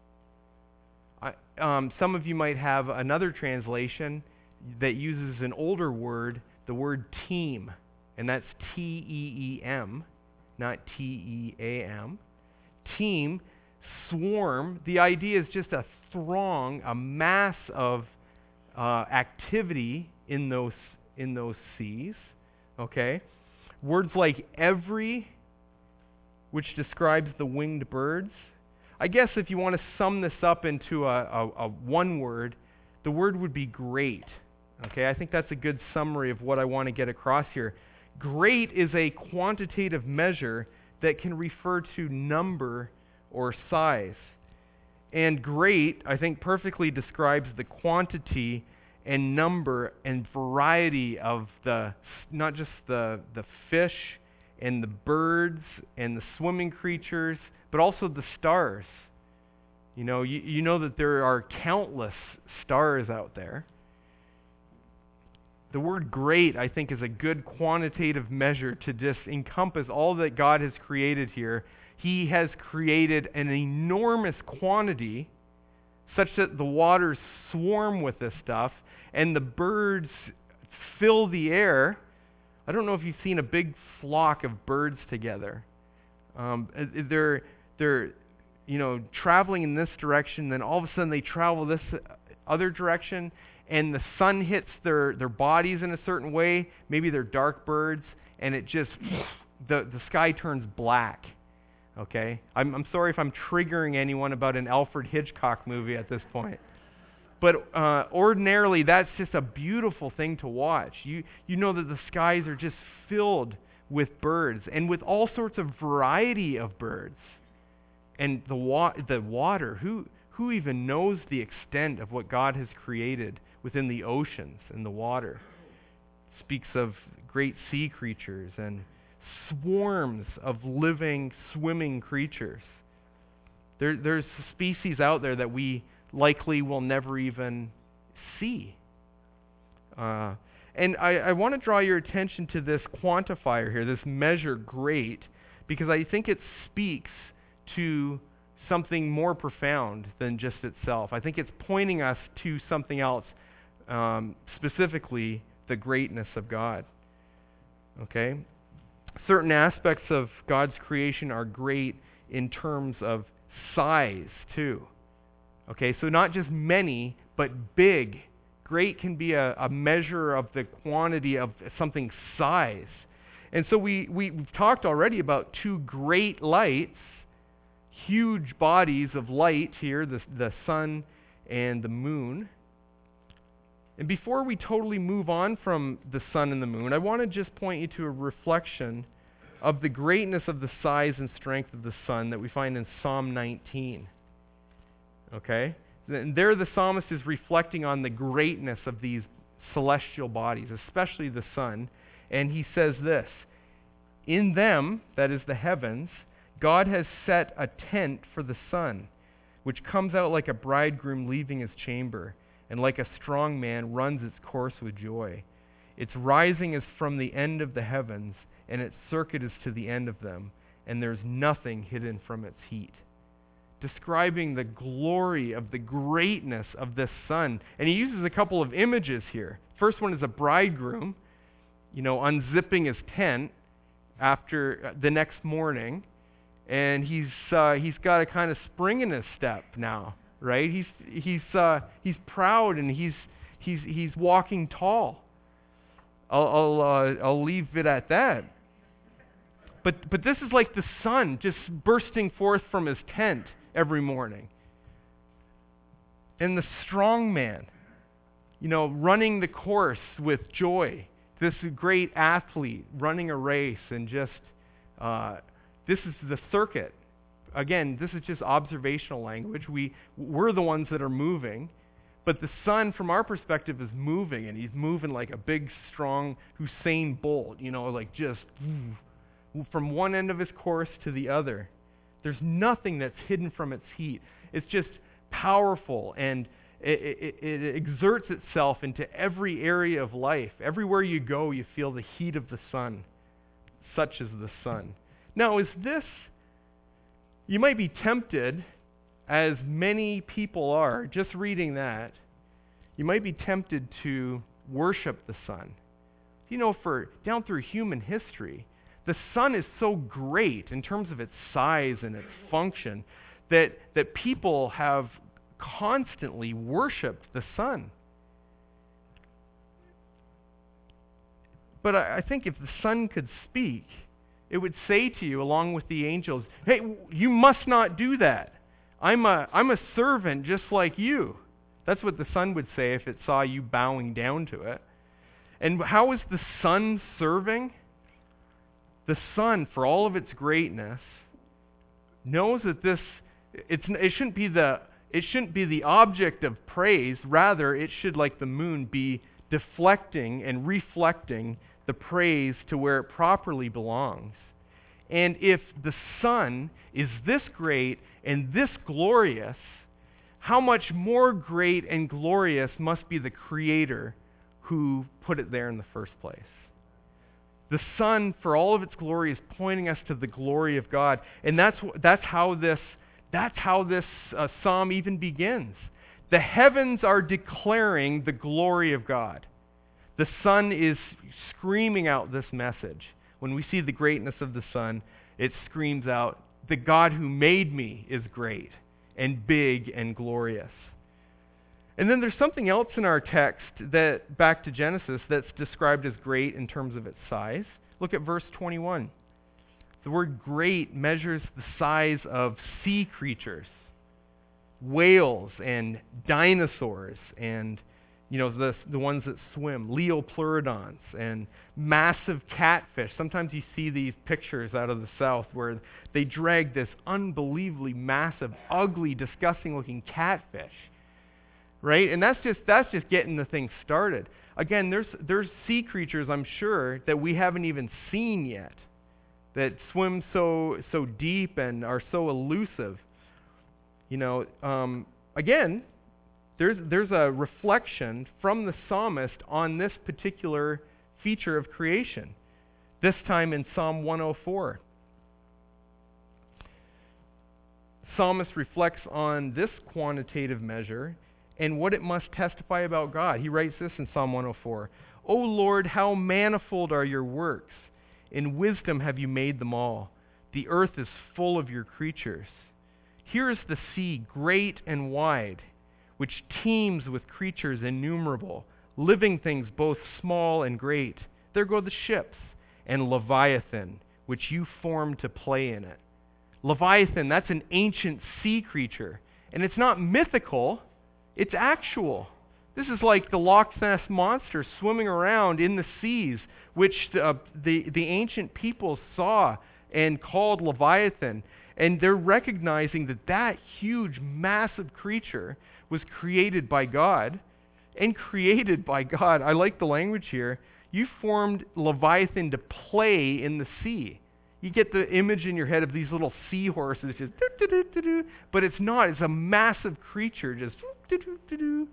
B: I, um, some of you might have another translation that uses an older word, the word team, and that's T E E M, not T E A M. Team, swarm, the idea is just a throng, a mass of uh, activity in those in those seas. Okay? Words like every, which describes the winged birds. I guess if you want to sum this up into a, a, a one word, the word would be great. Okay, I think that's a good summary of what I want to get across here. Great is a quantitative measure that can refer to number or size. And great, I think, perfectly describes the quantity and number and variety of the, not just the, the fish and the birds and the swimming creatures, but also the stars. You know, you, you know that there are countless stars out there. The word great, I think, is a good quantitative measure to just encompass all that God has created here. He has created an enormous quantity such that the waters swarm with this stuff, and the birds fill the air. I don't know if you've seen a big flock of birds together. Um, they're, they're, you know, traveling in this direction, then all of a sudden they travel this other direction, and the sun hits their, their bodies in a certain way. Maybe they're dark birds, and it just, the, the sky turns black. Okay? I'm, I'm sorry if I'm triggering anyone about an Alfred Hitchcock movie at this point. But uh, ordinarily, that's just a beautiful thing to watch. You, you know that the skies are just filled with birds, and with all sorts of variety of birds. And the, wa- the water, who, who even knows the extent of what God has created within the oceans and the water? It speaks of great sea creatures and swarms of living, swimming creatures. There, there's species out there that we likely will never even see. Uh, and I, I want to draw your attention to this quantifier here, this measure great, because I think it speaks to something more profound than just itself. I think it's pointing us to something else, um, specifically the greatness of God. Okay? Certain aspects of God's creation are great in terms of size, too. Okay, so not just many, but big. Great can be a, a measure of the quantity of something's size. And so we, we, we've talked already about two great lights, huge bodies of light here, the, the sun and the moon. And before we totally move on from the sun and the moon, I want to just point you to a reflection of the greatness of the size and strength of the sun that we find in Psalm nineteen. Okay? And there the psalmist is reflecting on the greatness of these celestial bodies, especially the sun. And he says this, "In them," that is the heavens, "God has set a tent for the sun, which comes out like a bridegroom leaving his chamber, and like a strong man runs its course with joy. Its rising is from the end of the heavens, and its circuit is to the end of them, and there's nothing hidden from its heat." Describing the glory of the greatness of this sun. And he uses a couple of images here. First one is a bridegroom, you know, unzipping his tent after the next morning, and he's uh, he's got a kind of spring in his step now, right? He's he's uh, he's proud, and he's he's he's walking tall. I'll I'll, uh, I'll leave it at that. But but this is like the sun just bursting forth from his tent every morning. And the strong man, you know, running the course with joy. This great athlete running a race, and just, uh, this is the circuit. Again, this is just observational language. We, we're the ones that are moving, but the sun, from our perspective, is moving, and he's moving like a big, strong Usain Bolt, you know, like just from one end of his course to the other. There's nothing that's hidden from its heat. It's just powerful, and it, it, it exerts itself into every area of life. Everywhere you go, you feel the heat of the sun. Such is the sun. Now, is this, you might be tempted, as many people are, just reading that, you might be tempted to worship the sun. You know, for down through human history, the sun is so great in terms of its size and its function that, that people have constantly worshipped the sun. But I, I think if the sun could speak, it would say to you, along with the angels, "Hey, you must not do that. I'm a, I'm a servant just like you." That's what the sun would say if it saw you bowing down to it. And how is the sun serving? The sun, for all of its greatness, knows that this it's it shouldn't be the it shouldn't be the object of praise. Rather, it should, like the moon, be deflecting and reflecting the praise to where it properly belongs. And if the sun is this great and this glorious, how much more great and glorious must be the Creator who put it there in the first place? The sun, for all of its glory, is pointing us to the glory of God, and that's that's how this that's how this uh, psalm even begins. The heavens are declaring the glory of God. The sun is screaming out this message. When we see the greatness of the sun, it screams out, the God who made me is great and big and glorious. And then there's something else in our text that, back to Genesis, that's described as great in terms of its size. Look at verse twenty-one. The word great measures the size of sea creatures, whales and dinosaurs and, you know, the, the ones that swim, leopleurodons and massive catfish. Sometimes you see these pictures out of the south where they drag this unbelievably massive, ugly, disgusting-looking catfish, right? And that's just that's just getting the thing started. Again, there's there's sea creatures, I'm sure, that we haven't even seen yet, that swim so so deep and are so elusive. You know, um, again, there's there's a reflection from the psalmist on this particular feature of creation, this time in Psalm one oh four. Psalmist reflects on this quantitative measure and what it must testify about God. He writes this in Psalm one oh four. O Lord, how manifold are your works! In wisdom have you made them all. The earth is full of your creatures. Here is the sea, great and wide, which teems with creatures innumerable, living things both small and great. There go the ships, and Leviathan, which you formed to play in it. Leviathan, that's an ancient sea creature, and it's not mythical, it's actual. This is like the Loch Ness Monster swimming around in the seas, which the, uh, the, the ancient peoples saw and called Leviathan. And they're recognizing that that huge, massive creature was created by God, and created by God. I like the language here. You formed Leviathan to play in the sea. You get the image in your head of these little seahorses just do-do-do-do-do, but it's not. It's a massive creature just do-do-do-do-do.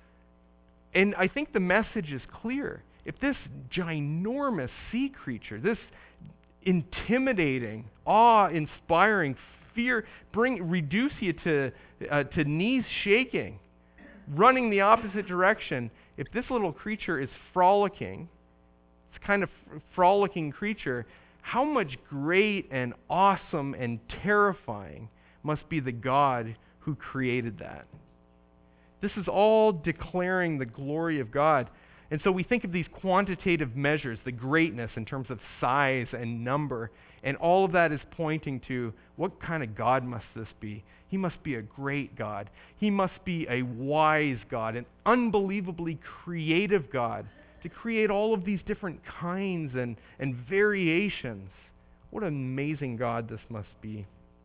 B: And I think the message is clear. If this ginormous sea creature, this intimidating, awe-inspiring, fear, bring reduce you to uh, to knees shaking, running the opposite direction. If this little creature is frolicking, it's kind of f- frolicking creature, how much great and awesome and terrifying must be the God who created that? This is all declaring the glory of God. And so we think of these quantitative measures, the greatness in terms of size and number, and all of that is pointing to what kind of God must this be? He must be a great God. He must be a wise God, an unbelievably creative God to create all of these different kinds and, and variations. What an amazing God this must be.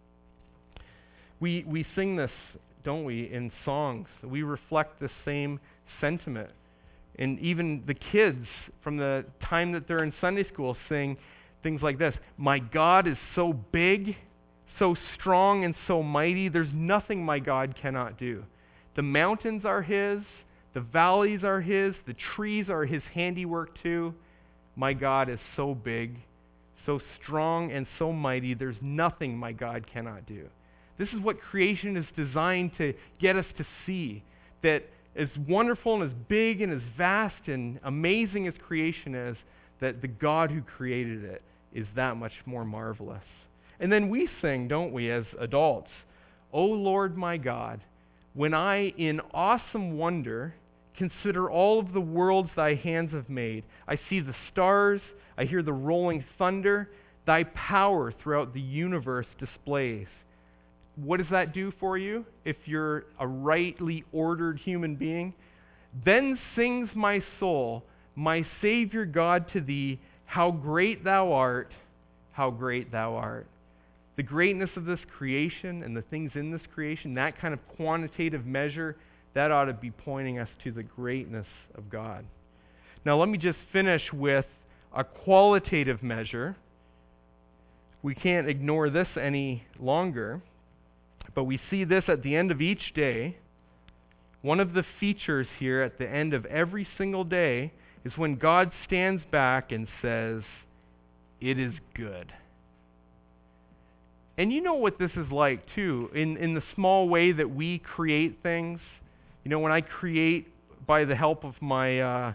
B: We, we sing this, don't we, in songs. We reflect the same sentiment. And even the kids from the time that they're in Sunday school sing things like this. My God is so big, so strong, and so mighty, there's nothing my God cannot do. The mountains are his, the valleys are his, the trees are his handiwork too. My God is so big, so strong, and so mighty, there's nothing my God cannot do. This is what creation is designed to get us to see, that as wonderful and as big and as vast and amazing as creation is, that the God who created it is that much more marvelous. And then we sing, don't we, as adults, O Lord my God, when I in awesome wonder consider all of the worlds thy hands have made, I see the stars, I hear the rolling thunder, thy power throughout the universe displays. What does that do for you if you're a rightly ordered human being? Then sings my soul, my Savior God, to thee, how great thou art, how great thou art. The greatness of this creation and the things in this creation, that kind of quantitative measure, that ought to be pointing us to the greatness of God. Now let me just finish with a qualitative measure. We can't ignore this any longer. But we see this at the end of each day. One of the features here at the end of every single day is when God stands back and says, it is good. And you know what this is like too, in, in the small way that we create things. You know, when I create by the help of my uh,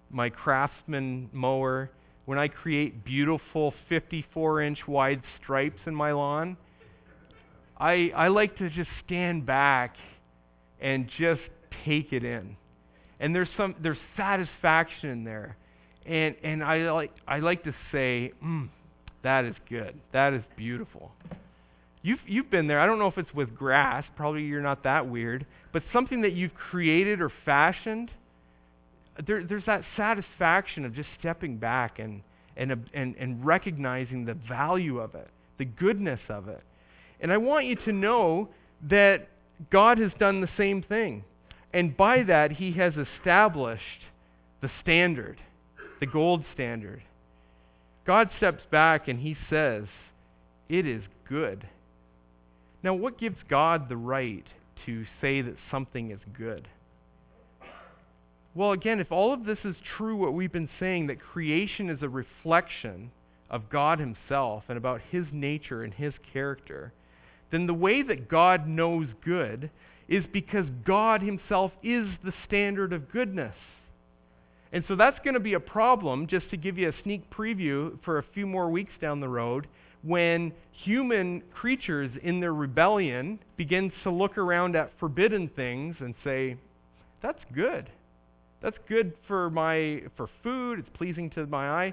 B: my Craftsman mower, when I create beautiful fifty-four inch wide stripes in my lawn, I, I like to just stand back and just take it in. And there's some there's satisfaction in there. And and I like I like to say, mm, that is good. That is beautiful. You've you've been there. I don't know if it's with grass, probably you're not that weird, but something that you've created or fashioned, there, there's that satisfaction of just stepping back and and and and recognizing the value of it, the goodness of it. And I want you to know that God has done the same thing. And by that, he has established the standard, the gold standard. God steps back and he says, it is good. Now, what gives God the right to say that something is good? Well, again, if all of this is true, what we've been saying, that creation is a reflection of God himself and about his nature and his character, then the way that God knows good is because God himself is the standard of goodness. And so that's going to be a problem, just to give you a sneak preview for a few more weeks down the road, when human creatures in their rebellion begins to look around at forbidden things and say, that's good. That's good for my for food, it's pleasing to my eye.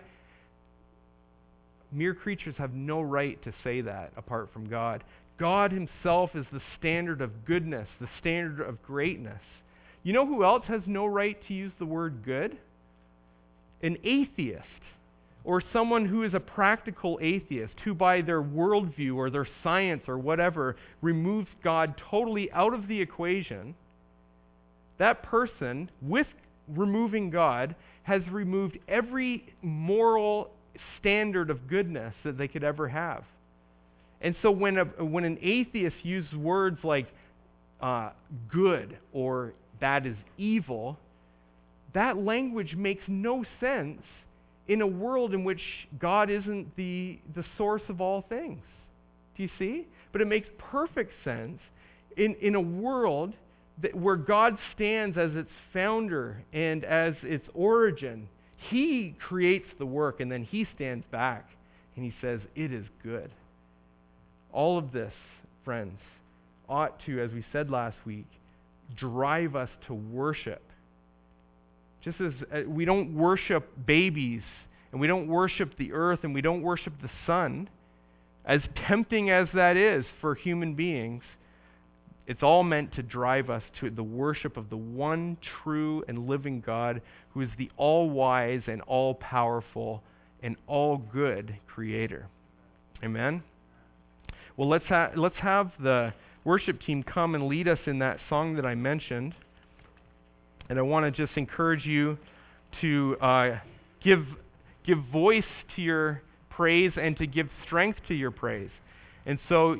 B: Mere creatures have no right to say that apart from God. God himself is the standard of goodness, the standard of greatness. You know who else has no right to use the word good? An atheist, or someone who is a practical atheist, who by their worldview or their science or whatever removes God totally out of the equation. That person, with removing God, has removed every moral standard of goodness that they could ever have. And so when a, when an atheist uses words like uh, good or that is evil, that language makes no sense in a world in which God isn't the, the source of all things. Do you see? But it makes perfect sense in, in a world that, where God stands as its founder and as its origin. He creates the work and then he stands back and he says, it is good. All of this, friends, ought to, as we said last week, drive us to worship. Just as uh, we don't worship babies, and we don't worship the earth, and we don't worship the sun, as tempting as that is for human beings, it's all meant to drive us to the worship of the one true and living God, who is the all-wise and all-powerful and all-good Creator. Amen? Well, let's, ha- let's have the worship team come and lead us in that song that I mentioned. And I want to just encourage you to uh, give, give voice to your praise and to give strength to your praise. And so